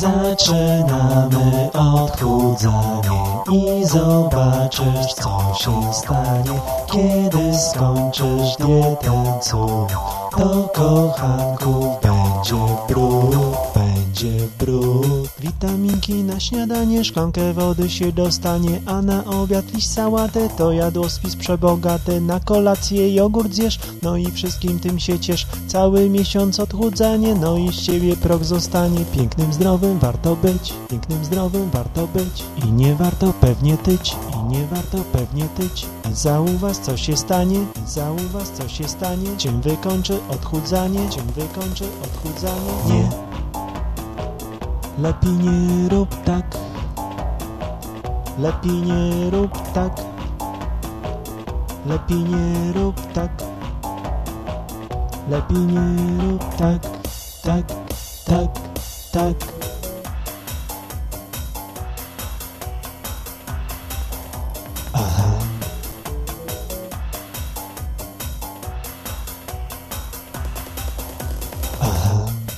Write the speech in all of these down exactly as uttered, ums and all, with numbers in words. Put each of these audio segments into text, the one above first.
Zaczynamy odchudzanie i zobaczysz, co się stanie. Kiedy skończysz dietę cud, to kochanków będzie brud, będzie brud. Witaminki na śniadanie, szklankę wody się dostanie, a na obiad iść sałatę, to jadłospis przebogate. Na kolację jogurt zjesz, no i wszystkim tym się ciesz. Cały miesiąc odchudzanie, no i z ciebie prok zostanie. Pięknym, zdrowym warto być, pięknym, zdrowym warto być. I nie warto pewnie tyć, i nie warto pewnie tyć. Zauważ, co się stanie, zauważ, co się stanie. Czym wykończy odchudzanie, czym wykończy odchudzanie. Nie, lepiej nie rób tak, lepiej nie rób tak, lepiej nie rób tak, lepiej nie rób tak, tak, tak, tak. Aha. Aha.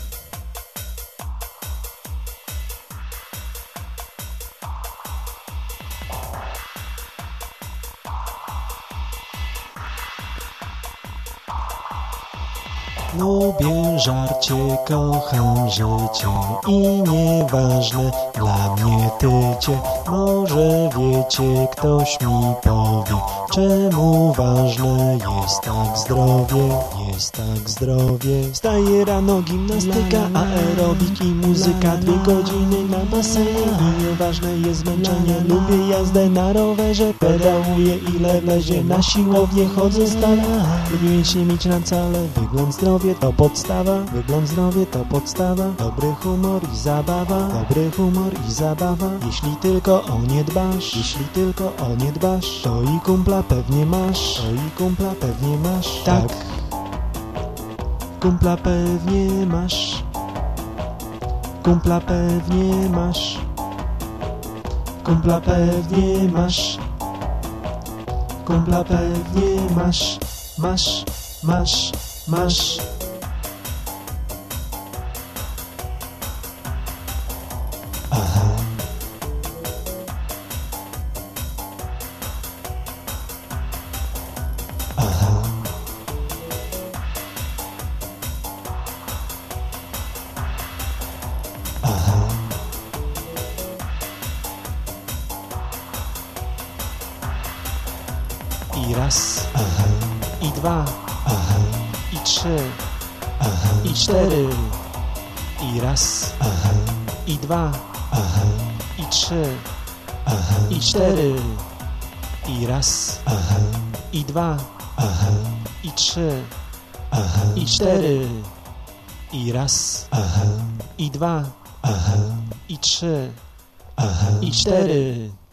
Lubię żarcie, kocham życie i nieważne dla mnie tycie. Może wiecie, ktoś mi powie, czemu ważne jest tak zdrowie, jest tak zdrowie. Wstaję rano, gimnastyka, aerobik i muzyka, dwie godziny na basenie i nieważne jest zmęczenie. Lubię jazdę na rowerze, pedałuję ile wlezie, na siłownię chodzę stale. Lubię mięśnie mieć na cale, wygląd zdrowie to podstawa, wygląd zdrowie to podstawa. Dobry humor i zabawa, dobry humor i zabawa. Jeśli tylko o nie dbasz, jeśli tylko o nie dbasz, to i kumpla pewnie masz, to i kumpla pewnie masz. Tak, kumpla pewnie masz, kumpla pewnie masz, kumpla pewnie masz, kumpla pewnie masz, masz, masz, masz. Aha. Aha. Aha. I raz, aha, i dwa, aha, i trzy, aha, i cztery, i raz, aha, i dwa, aha, i trzy, aha, i cztery, i raz, aha, i dwa, aha, i trzy, aha, i cztery, i raz, aha, i dwa, aha, i trzy, aha, i cztery.